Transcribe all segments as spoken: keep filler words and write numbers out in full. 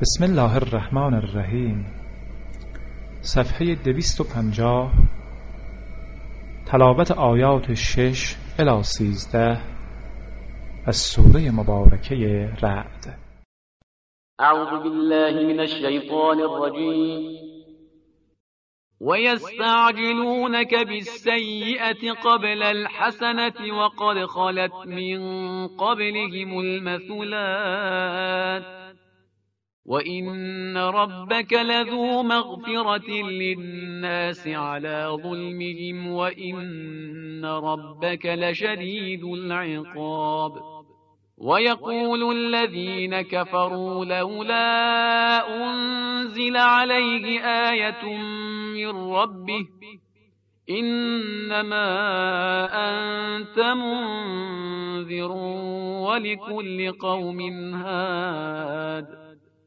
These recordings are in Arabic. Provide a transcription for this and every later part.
بسم الله الرحمن الرحیم. صفحه دویست و پنجاه. تلاوت آیات شش الی سیزده از سوره مبارکه رعد. اعوذ بالله من الشیطان الرجیم. ويستعجلونك بالسيئة قبل الحسنة وقد خلت من قبلهم المثلات وإن ربك لذو مغفرة للناس على ظلمهم وإن ربك لشديد العقاب. ويقول الذين كفروا لولا أنزل عليه آية من ربه إنما أنت منذر ولكل قوم هاد.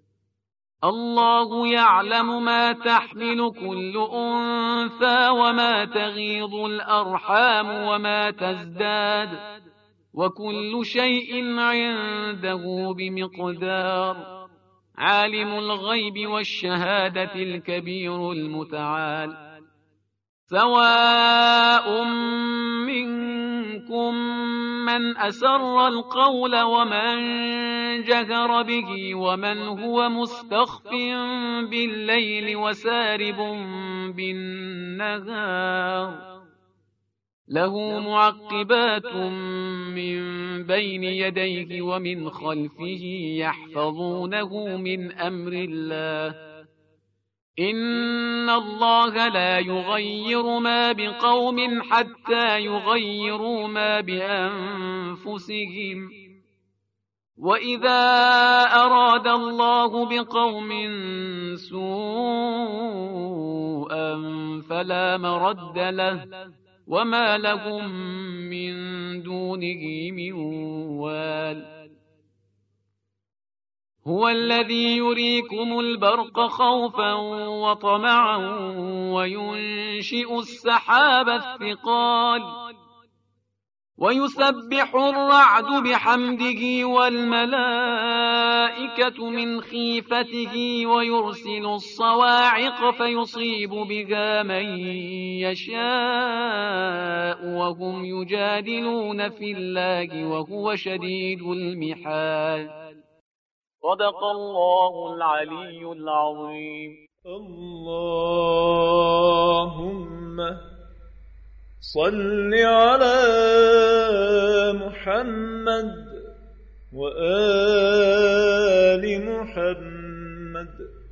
الله يعلم ما تحمل كل أنثى وما تغيض الأرحام وما تزداد وكل شيء عنده بمقدار. عالم الغيب والشهادة الكبير المتعال. سواء منكم من أسر القول ومن جهر به ومن هو مستخف بالليل وسارب بالنهار. له معقبات من بين يديه ومن خلفه يحفظونه من أمر الله. إن الله لا يغير ما بقوم حتى يغيروا ما بأنفسهم. وإذا أراد الله بقوم سوءا فلا مرد له وما لهم من دونه من وال. هو الذي يريكم البرق خوفا وطمعا وينشئ السحاب الثقال ويسبح الرعد بحمده والملائكة من خيفته ويرسل الصواعق فيصيب بها من يشاء وهم يجادلون في الله وهو شديد المحال. صدق الله العلي العظيم. اللهم صل على محمد وآل محمد.